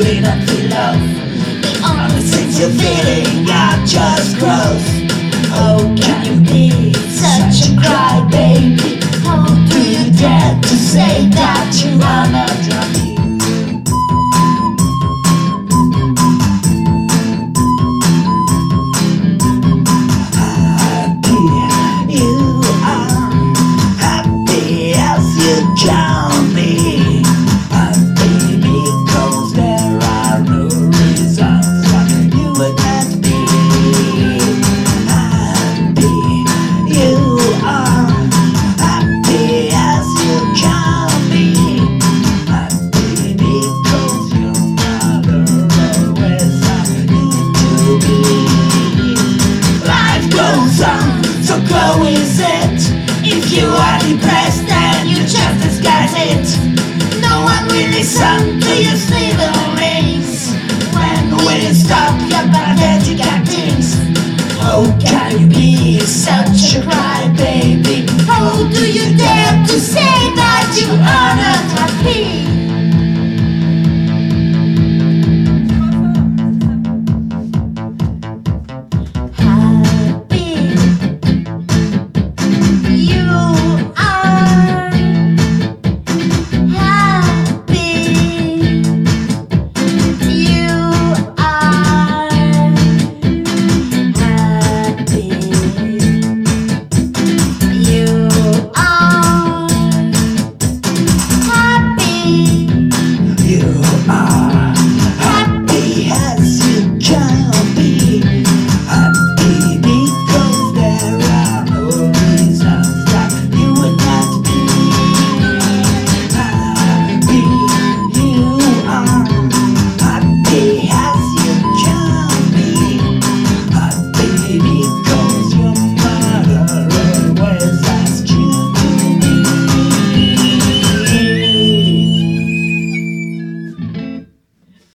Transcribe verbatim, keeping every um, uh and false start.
really don't feel love. The only things you're feeling are just gross. How can you be such a crybaby? How do you dare to say that you are not happy? Happy, you are happy as you can be. Happy because there are no reasons why you would not be. Happy, you are happy as you can be. Happy because your mother always asked you to be. Life goes on, so go is it. If you are depressed, then you just disguise it. No one will listen to your snivelings. When will you stop your pathetic actings? How can you be such a crybaby? How do you dare to say that you are not happy? You are